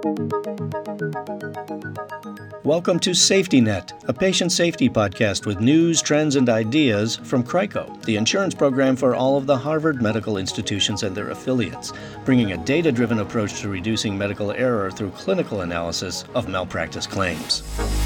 Welcome to Safety Net, a patient safety podcast with news, trends, and ideas from CRICO, the insurance program for all of the Harvard medical institutions and their affiliates, bringing a data-driven approach to reducing medical error through clinical analysis of malpractice claims.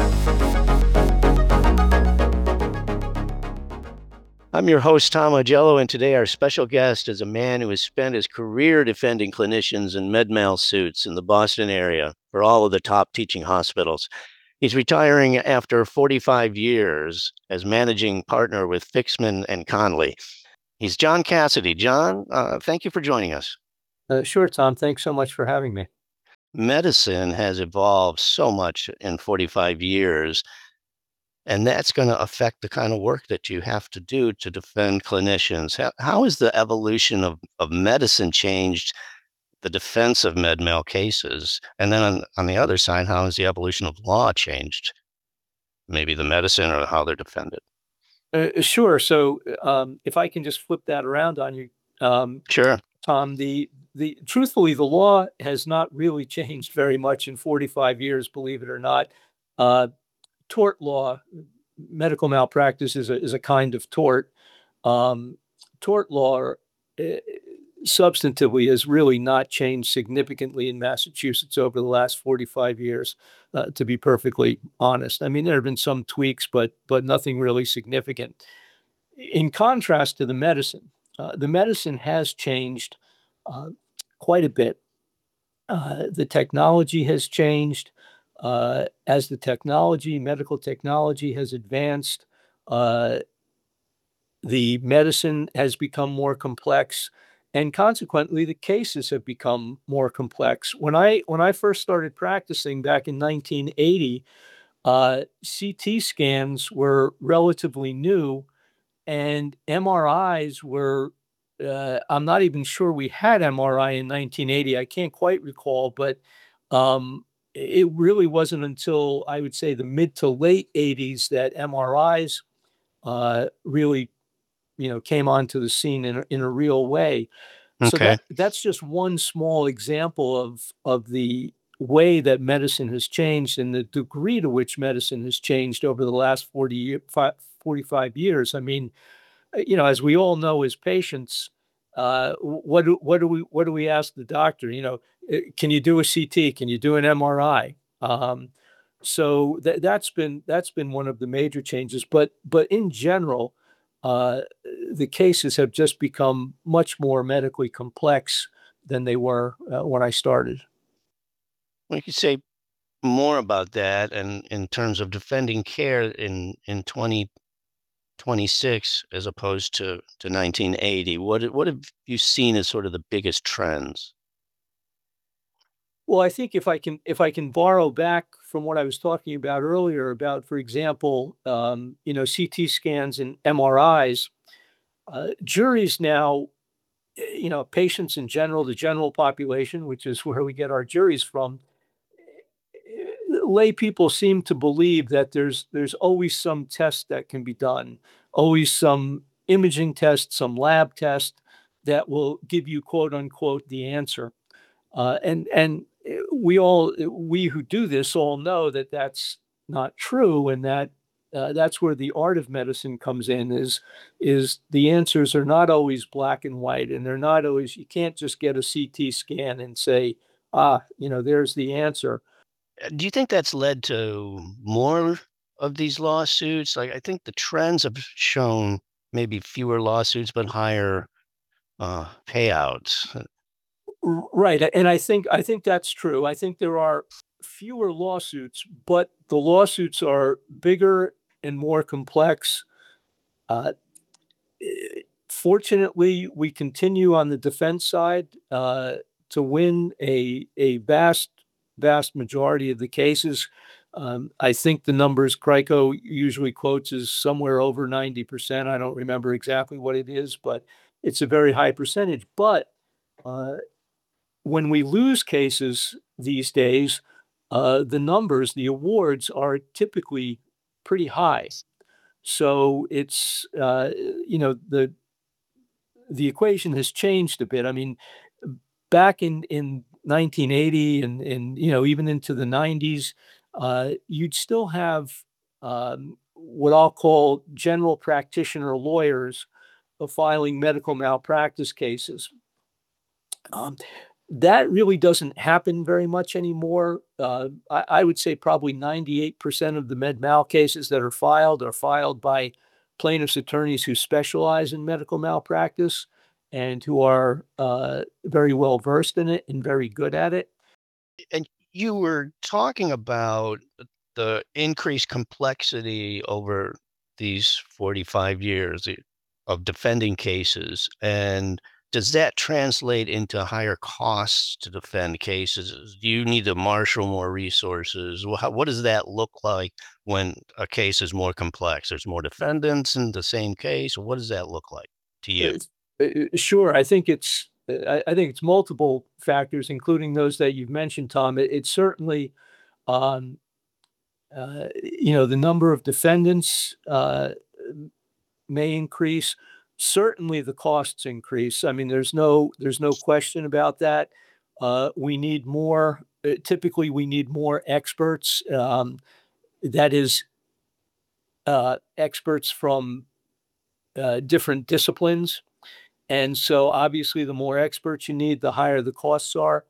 I'm your host, Tom Augello, and today our special guest is a man who has spent his career defending clinicians in med-mal suits in the Boston area for all of the top teaching hospitals. He's retiring after 45 years as managing partner with Fixman and Conley. He's John Cassidy. John, thank you for joining us. Sure, Tom. Thanks so much for having me. Medicine has evolved so much in 45 years, and that's going to affect the kind of work that you have to do to defend clinicians. How has the evolution of medicine changed the defense of med-mal cases? And then on the other side, how has the evolution of law changed maybe the medicine or how they're defended? Sure. So if I can just flip that around on you, Sure. Tom, truthfully, the law has not really changed very much in 45 years, believe it or not. Tort law, medical malpractice is a kind of tort. Tort law substantively has really not changed significantly in Massachusetts over the last 45 years, to be perfectly honest. I mean, there have been some tweaks, but nothing really significant. In contrast to the medicine has changed quite a bit. The technology has changed. As medical technology has advanced, the medicine has become more complex, and consequently, the cases have become more complex. When I first started practicing back in 1980, CT scans were relatively new, and MRIs were. I'm not even sure we had MRI in 1980. I can't quite recall, but it really wasn't until I would say the mid to late 80s that MRIs really came onto the scene in a real way. Okay. So that's just one small example of the way that medicine has changed and the degree to which medicine has changed over the last 45 years. I mean, as we all know as patients, what do we ask the doctor? Can you do a CT? Can you do an MRI? So that's been one of the major changes. But in general, the cases have just become much more medically complex than they were when I started. We could say more about that, and in terms of defending care in 2026 as opposed to 1980. What have you seen as sort of the biggest trends? Well, I think if I can borrow back from what I was talking about earlier about, for example, CT scans and MRIs, juries now, patients in general, the general population, which is where we get our juries from, lay people seem to believe that there's always some test that can be done, always some imaging test, some lab test that will give you quote unquote the answer. And we who do this all know that that's not true, and that's where the art of medicine comes in. Is the answers are not always black and white, and they're not always. You can't just get a CT scan and say, there's the answer. Do you think that's led to more of these lawsuits? Like, I think the trends have shown maybe fewer lawsuits, but higher payouts. Right, and I think that's true. I think there are fewer lawsuits, but the lawsuits are bigger and more complex. Uh, Fortunately, we continue on the defense side to win a vast majority of the cases. I think the numbers CRICO usually quotes is somewhere over 90%. I don't remember exactly what it is, but it's a very high percentage. But when we lose cases these days, the awards are typically pretty high. So it's the equation has changed a bit. I mean, back in 1980 and even into the 90s, you'd still have what I'll call general practitioner lawyers filing medical malpractice cases. Um, that really doesn't happen very much anymore. I would say probably 98% of the med mal cases that are filed by plaintiffs' attorneys who specialize in medical malpractice and who are very well versed in it and very good at it. And you were talking about the increased complexity over these 45 years of defending cases. And does that translate into higher costs to defend cases? Do you need to marshal more resources? What does that look like when a case is more complex? There's more defendants in the same case. What does that look like to you? Sure, I think it's multiple factors, including those that you've mentioned, Tom. It's certainly um, the number of defendants may increase. Certainly, the costs increase. I mean, there's no question about that. We need more. Typically, we need more experts. That is, experts from different disciplines. And so, obviously, the more experts you need, the higher the costs are.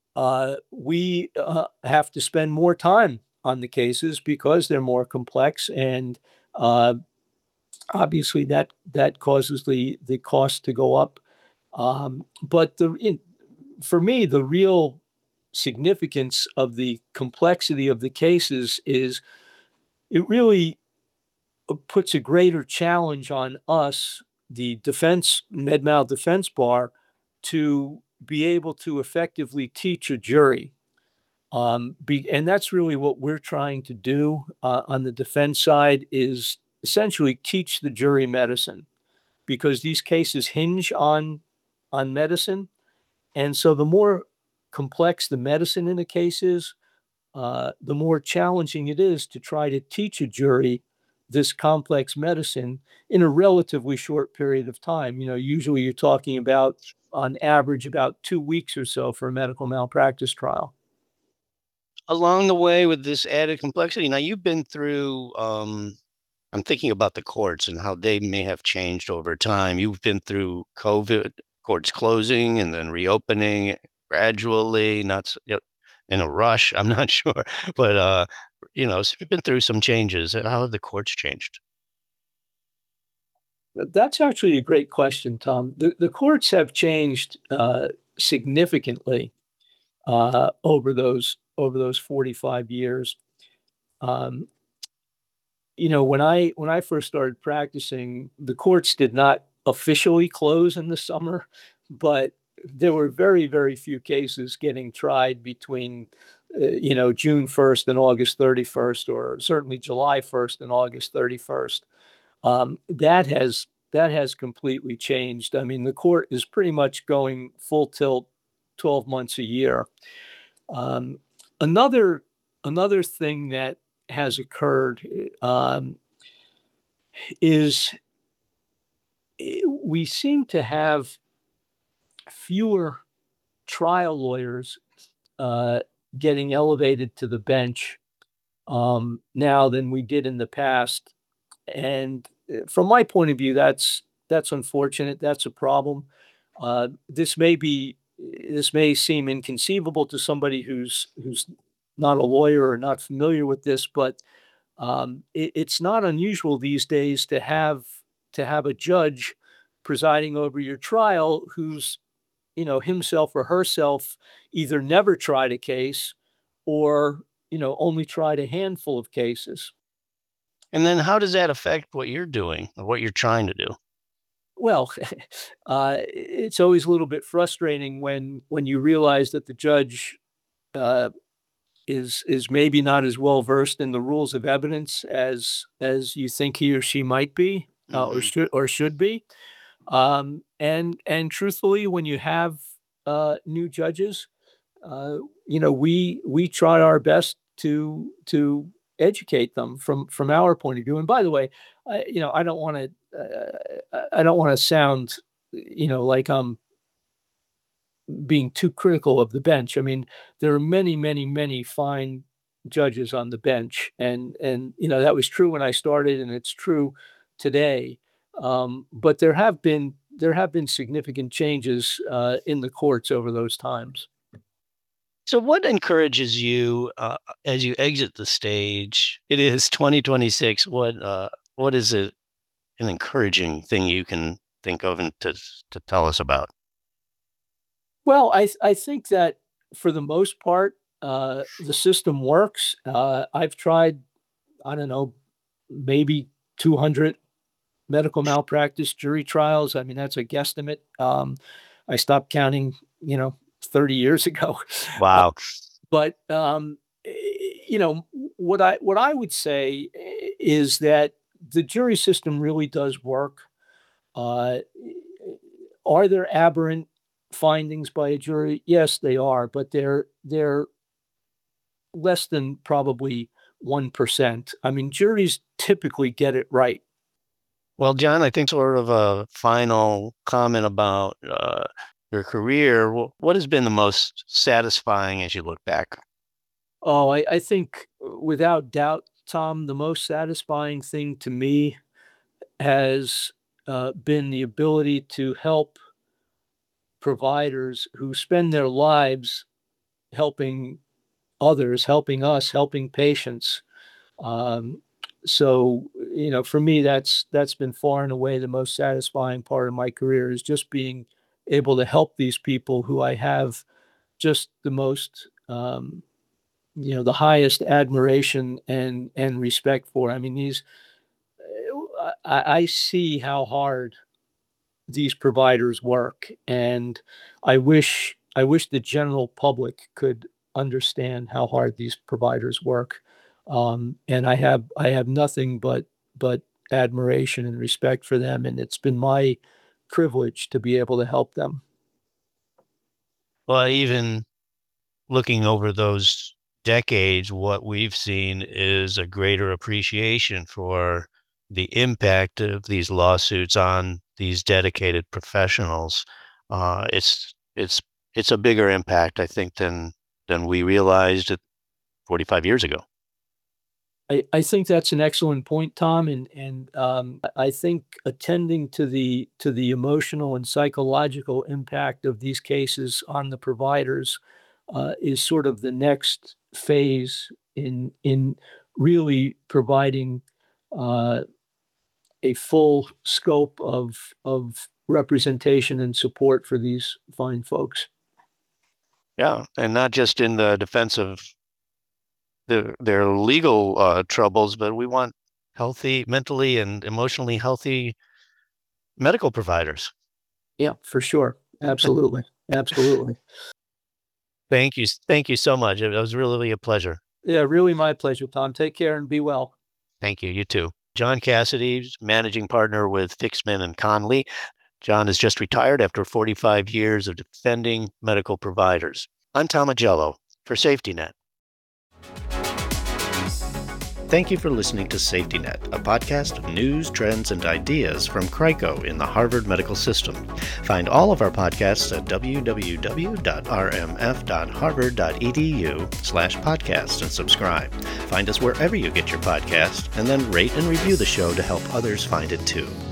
We have to spend more time on the cases because they're more complex, and uh, obviously that causes the cost to go up. But for me, the real significance of the complexity of the cases is it really puts a greater challenge on us, the defense, med mal defense bar, to be able to effectively teach a jury. And that's really what we're trying to do on the defense side is essentially teach the jury medicine because these cases hinge on medicine. And so the more complex the medicine in a case is, the more challenging it is to try to teach a jury this complex medicine in a relatively short period of time. Usually you're talking about, on average, about 2 weeks or so for a medical malpractice trial. Along the way with this added complexity, now you've been through, I'm thinking about the courts and how they may have changed over time. You've been through COVID, courts closing and then reopening gradually, not in a rush. I'm not sure, but so you've been through some changes. And how have the courts changed? That's actually a great question, Tom. The courts have changed significantly over those 45 years. Um, when I first started practicing, the courts did not officially close in the summer, but there were very, very few cases getting tried between June 1st and August 31st, or certainly July 1st and August 31st. That has completely changed. I mean, the court is pretty much going full tilt 12 months a year. Um, another another thing that has occurred is we seem to have fewer trial lawyers uh, getting elevated to the bench now than we did in the past. And from my point of view, that's unfortunate. That's a problem. This may seem inconceivable to somebody who's not a lawyer or not familiar with this, but it's not unusual these days to have a judge presiding over your trial who's himself or herself either never tried a case or only tried a handful of cases. And then how does that affect what you're doing or what you're trying to do? Well, it's always a little bit frustrating when you realize that the judge uh, is maybe not as well versed in the rules of evidence as you think he or she might be, or Hmm. should be. And truthfully, when you have new judges, uh, we try our best to educate them from our point of view. And by the way, I don't want to sound like I'm being too critical of the bench. I mean, there are many, many, many fine judges on the bench, and that was true when I started, and it's true today. But there have been significant changes in the courts over those times. So what encourages you as you exit the stage? It is 2026. What is an encouraging thing you can think of and to tell us about? Well, I think that for the most part, the system works. I've tried, I don't know, maybe 200 medical malpractice jury trials. I mean, that's a guesstimate. I stopped counting, 30 years ago. Uh, Wow. but what I would say is that the jury system really does work. Uh, are there aberrant findings by a jury? Yes, they are, but they're less than probably 1%. I mean, juries typically get it right. Well, John, I think sort of a final comment about your career. What has been the most satisfying as you look back? Oh, I think without doubt, Tom, the most satisfying thing to me has been the ability to help providers who spend their lives helping others, helping us, helping patients. Um, so, for me, that's been far and away the most satisfying part of my career is just being able to help these people who I have just the most, the highest admiration and respect for. I mean, I see how hard these providers work, and I wish the general public could understand how hard these providers work. And I have nothing but admiration and respect for them, and it's been my privilege to be able to help them. Well, even looking over those decades, what we've seen is a greater appreciation for the impact of these lawsuits on these dedicated professionals. It's a bigger impact, I think, than we realized it 45 years ago. I think that's an excellent point, Tom, and I think attending to the emotional and psychological impact of these cases on the providers is sort of the next phase in really providing uh, a full scope of representation and support for these fine folks. Yeah, and not just in the defense of their legal troubles, but we want healthy, mentally and emotionally healthy medical providers. Yeah, for sure. Absolutely. Absolutely. Thank you so much. It was really a pleasure. Yeah, really my pleasure, Tom. Take care and be well. Thank you. You too. John Cassidy, managing partner with Fixman and Conley. John has just retired after 45 years of defending medical providers. I'm Tom Agello for Safety Net. Thank you for listening to Safety Net, a podcast of news, trends, and ideas from CRICO in the Harvard Medical System. Find all of our podcasts at www.rmf.harvard.edu/podcast and subscribe. Find us wherever you get your podcast, and then rate and review the show to help others find it too.